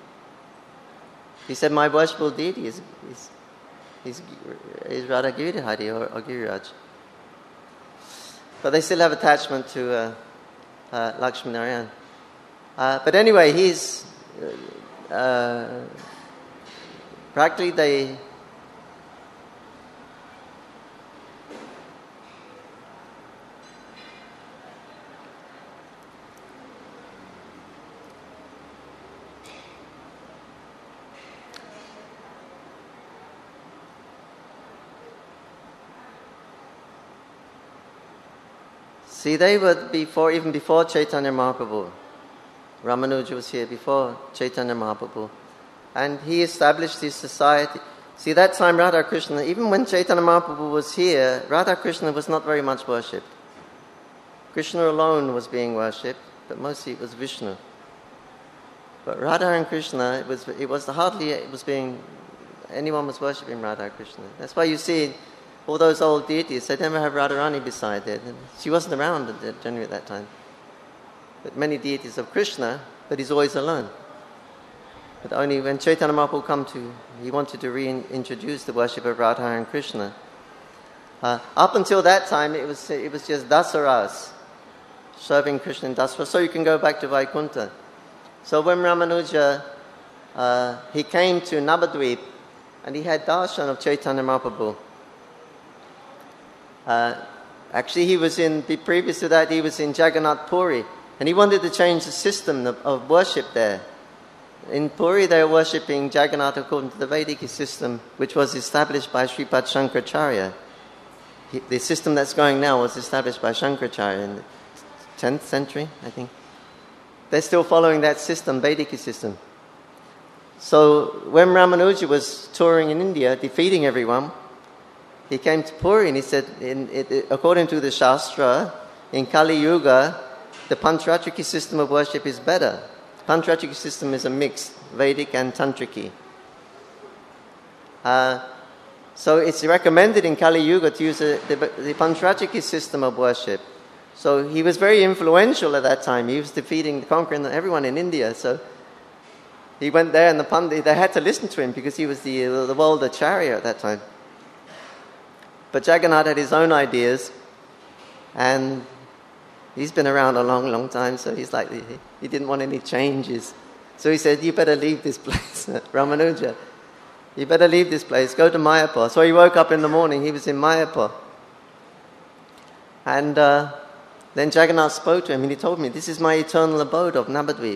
He said, "My worshipful deity is is is, is Radha Giridhari or, or Giriraj." But they still have attachment to uh, uh, Lakshmi Narayan. Uh, but anyway, he's uh, uh, practically they. See, they were before, even before Chaitanya Mahaprabhu. Ramanuja was here before Chaitanya Mahaprabhu. And he established his society. See, that time Radha Krishna, even when Chaitanya Mahaprabhu was here, Radha Krishna was not very much worshipped. Krishna alone was being worshipped, but mostly it was Vishnu. But Radha and Krishna, it was, it was hardly, it was being, anyone was worshipping Radha Krishna. That's why you see all those old deities, they never have Radharani beside it. She wasn't around generally at that time. But many deities of Krishna, but he's always alone. But only when Chaitanya Mahaprabhu come to, he wanted to reintroduce the worship of Radha and Krishna. Uh, up until that time, it was it was just Dasaras serving Krishna in Dasara. So you can go back to Vaikuntha. So when Ramanuja, uh, he came to Navadvip, and he had darshan of Chaitanya Mahaprabhu. Uh, actually, he was in, previous to that, he was in Jagannath Puri, and he wanted to change the system of, of worship there. In Puri, they were worshipping Jagannath according to the Vedic system, which was established by Sripad Shankaracharya. He, the system that's going now was established by Shankaracharya in the tenth century, I think. They're still following that system, Vedic system. So when Ramanuja was touring in India, defeating everyone, he came to Puri and he said, in, it, according to the Shastra, in Kali Yuga, the Pantratriki system of worship is better. Pantratriki system is a mix, Vedic and Tantriki. Uh, so it's recommended in Kali Yuga to use the, the, the Pantratriki system of worship. So he was very influential at that time. He was defeating, conquering everyone in India. So he went there and the Pandit, they had to listen to him because he was the, the world acharya at that time. But Jagannath had his own ideas, and he's been around a long, long time, so he's like, he, he didn't want any changes. So he said, you better leave this place, Ramanuja. You better leave this place, go to Mayapur. So he woke up in the morning, he was in Mayapur. And uh, then Jagannath spoke to him, and he told me, this is my eternal abode of Navadvip.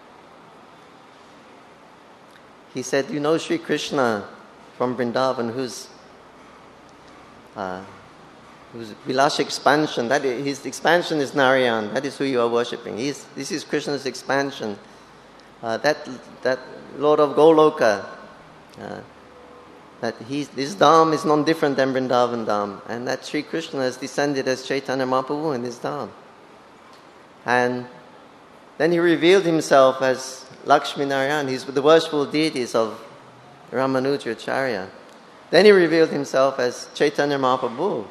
He said, you know Sri Krishna from Vrindavan, who's Uh, whose Vilash expansion, that is, his expansion is Narayan, that is who you are worshipping. He is, this is Krishna's expansion. Uh, that that Lord of Goloka, uh, that he's, this Dham is non different than Vrindavan Dham, and that Sri Krishna has descended as Chaitanya Mahaprabhu in this Dham. And then he revealed himself as Lakshmi Narayan, he's the worshipful deities of Ramanuja Acharya. Then he revealed himself as Chaitanya Mahaprabhu.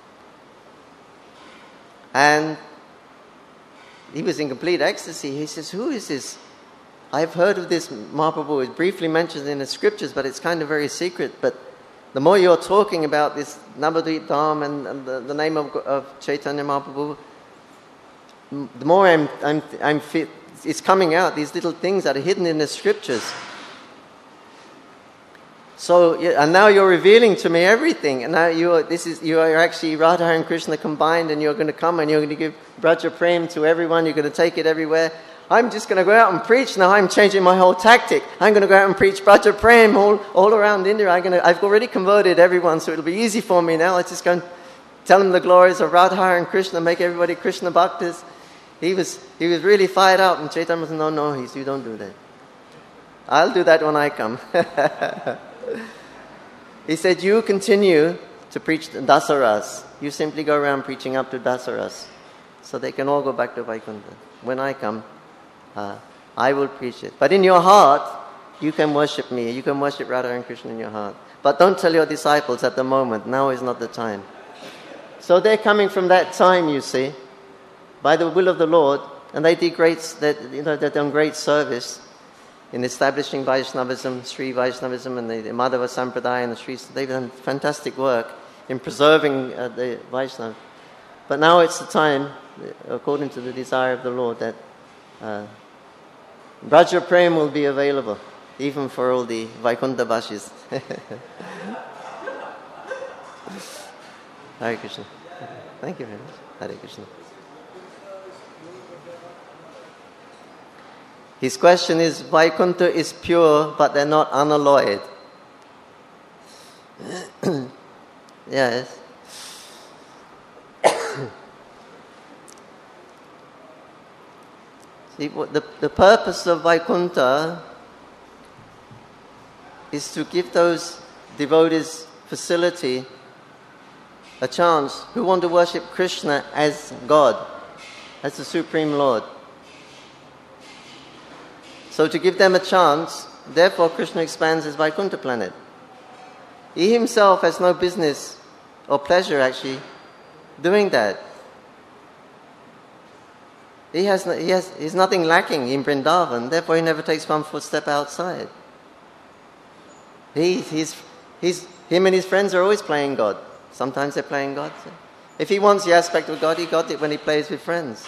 And he was in complete ecstasy. He says, who is this? I've heard of this Mahaprabhu. It's briefly mentioned in the scriptures, but it's kind of very secret. But the more you're talking about this Navadvip Dham and, and the, the name of, of Chaitanya Mahaprabhu, the more I'm, I'm, I'm fit, it's coming out, these little things that are hidden in the scriptures. So, and now you're revealing to me everything. And now you are, this is, you are actually Radha and Krishna combined, and you're going to come and you're going to give Braja Prem to everyone. You're going to take it everywhere. I'm just going to go out and preach. Now I'm changing my whole tactic. I'm going to go out and preach Braja Prem all, all around India. I'm going to, I've already converted everyone, so it'll be easy for me now. Let's just go and tell them the glories of Radha and Krishna, make everybody Krishna Bhaktas. He was, he was really fired up, and Chaitanya said, no, no, he said, you don't do that. I'll do that when I come. He said, you continue to preach the Dasaras. You simply go around preaching up to Dasaras, so they can all go back to Vaikuntha. When I come, uh, I will preach it. But in your heart, you can worship me. You can worship Radha and Krishna in your heart. But don't tell your disciples at the moment. Now is not the time. So they're coming from that time, you see, by the will of the Lord, and they did great, that you know, they've done great service in establishing Vaishnavism, Sri Vaishnavism, and the, the Madhava Sampradaya and the Sri. They've done fantastic work in preserving uh, the Vaishnava. But now it's the time, according to the desire of the Lord, that uh, Braja Prem will be available, even for all the Vaikuntha Bashis. Hare Krishna. Thank you very much. Hare Krishna. His question is, Vaikuntha is pure, but they're not unalloyed. Yes. See, what the, the purpose of Vaikuntha is to give those devotees facility, a chance, who want to worship Krishna as God, as the Supreme Lord. So to give them a chance, therefore Krishna expands his Vaikuntha planet. He himself has no business or pleasure actually doing that. He has, no, he has he's nothing lacking in Vrindavan, therefore he never takes one footstep outside. He, he's, he's, him and his friends are always playing God. Sometimes they're playing God. So if he wants the aspect of God, he got it when he plays with friends.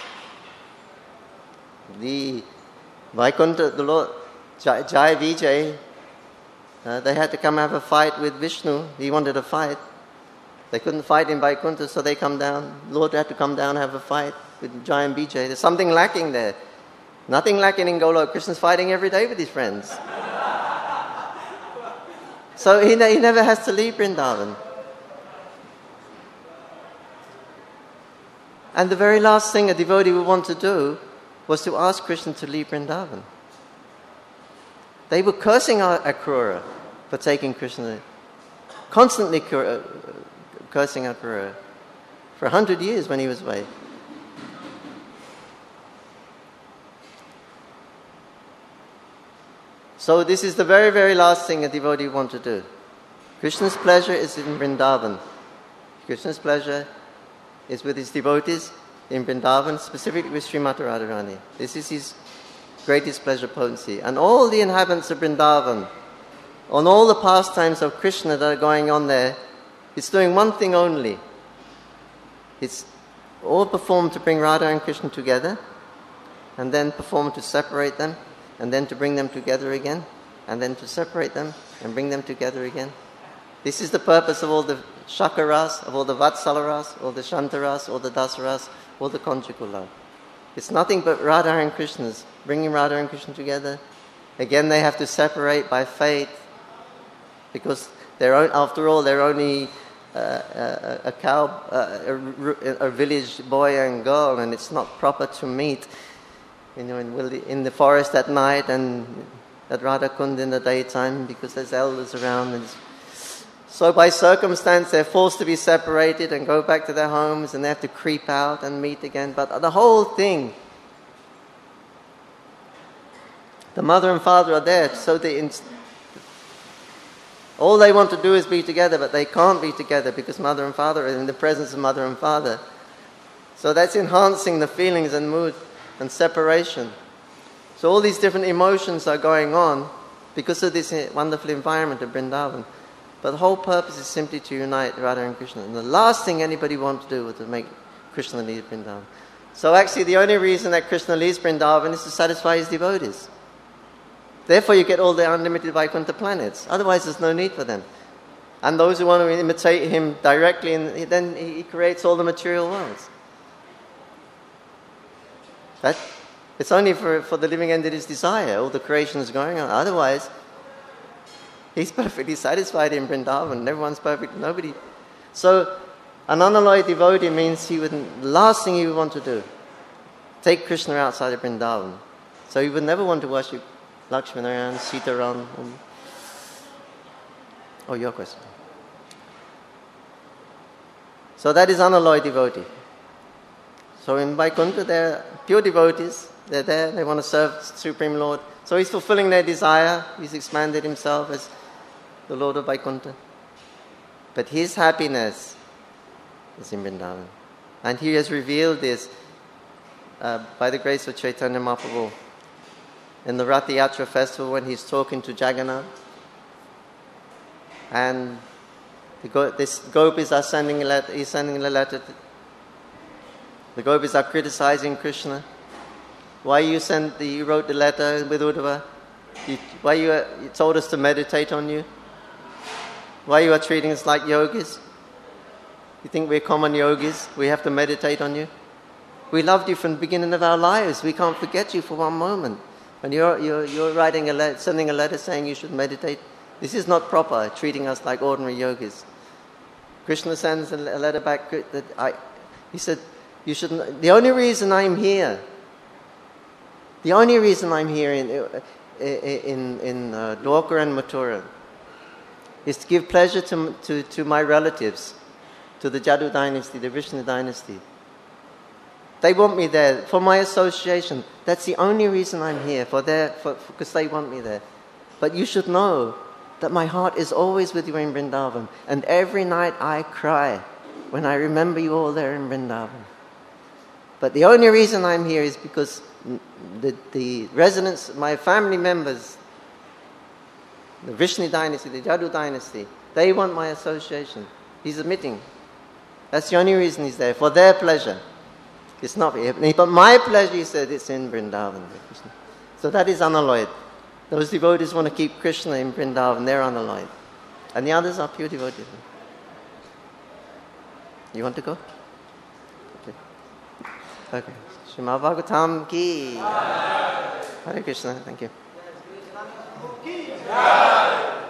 The Vaikuntha, the Lord, Jai, Jai Vijay, uh, they had to come have a fight with Vishnu. He wanted a fight. They couldn't fight in Vaikuntha, so they come down. Lord had to come down and have a fight with Jai and Vijay. There's something lacking there. Nothing lacking in Golok. Krishna's fighting every day with his friends. So he, he never has to leave Vrindavan. And the very last thing a devotee would want to do was to ask Krishna to leave Vrindavan. They were cursing Akrura for taking Krishna, constantly cur- cursing Akrura for a hundred years when he was away. So this is the very, very last thing a devotee wants to do. Krishna's pleasure is in Vrindavan. Krishna's pleasure is with his devotees in Vrindavan, specifically with Srimati Radharani. This is his greatest pleasure potency. And all the inhabitants of Vrindavan, on all the pastimes of Krishna that are going on there, it's doing one thing only. It's all performed to bring Radha and Krishna together, and then performed to separate them, and then to bring them together again, and then to separate them and bring them together again. This is the purpose of all the Shakaras, of all the Vatsalaras, all the Shantaras, all the Dasaras, all the conjugal love. It's nothing but Radha and Krishna's, bringing Radha and Krishna together. Again, they have to separate by fate, because they're on, after all, they're only uh, a, a cow, uh, a, a village boy and girl, and it's not proper to meet, you know, in, in the forest at night and at Radha Kund in the daytime, because there's elders around. And so by circumstance, they're forced to be separated and go back to their homes, and they have to creep out and meet again. But the whole thing, the mother and father are there, so they inst- all they want to do is be together, but they can't be together because mother and father are in the presence of mother and father. So that's enhancing the feelings and mood and separation. So all these different emotions are going on because of this wonderful environment of Vrindavan. But the whole purpose is simply to unite Radha and Krishna. And the last thing anybody wanted to do was to make Krishna leave Vrindavan. So actually the only reason that Krishna leaves Vrindavan is to satisfy his devotees. Therefore you get all the unlimited Vaikuntha planets. Otherwise there's no need for them. And those who want to imitate him directly, and then he creates all the material worlds. That, it's only for, for the living entity's desire. All the creation is going on. Otherwise, he's perfectly satisfied in Vrindavan. Everyone's perfect. Nobody. So, an unalloyed devotee means he would, the last thing he would want to do, take Krishna outside of Vrindavan. So he would never want to worship Lakshminarayan, Sitaram. Um, oh, your question. So that is unalloyed devotee. So in Vaikuntha, they're pure devotees. They're there. They want to serve Supreme Lord. So he's fulfilling their desire. He's expanded himself as the Lord of Vaikuntha. But his happiness is in Vrindavan. And he has revealed this uh, by the grace of Chaitanya Mahaprabhu. In the Rath Yatra festival, when he's talking to Jagannath, and the go- this gopis are sending a letter, he's sending a letter. To, the gopis are criticizing Krishna. Why you sent the, you wrote the letter with Uddhava? You, why you, uh, you told us to meditate on you? Why you are treating us like yogis? You think we're common yogis? We have to meditate on you? We loved you from the beginning of our lives. We can't forget you for one moment. And you're, you're, you're writing a letter, sending a letter saying you should meditate. This is not proper, treating us like ordinary yogis. Krishna sends a letter back that I, he said, you shouldn't, the only reason I'm here, the only reason I'm here in, in, in uh, Dwarka and Mathura is to give pleasure to, to, to my relatives, to the Jadu dynasty, the Vishnu dynasty. They want me there for my association. That's the only reason I'm here, for their, for, because they want me there. But you should know that my heart is always with you in Vrindavan. And every night I cry when I remember you all there in Vrindavan. But the only reason I'm here is because the, the residents, my family members, the Vishnu dynasty, the Jadu dynasty, they want my association. He's admitting. That's the only reason he's there, for their pleasure. It's not here. But my pleasure, he said, it's in Vrindavan. So that is unalloyed. Those devotees want to keep Krishna in Vrindavan, they're unalloyed. And the others are pure devotees. You want to go? Okay. Okay. Srimad Bhagavatam ki. Hare Krishna. Thank you.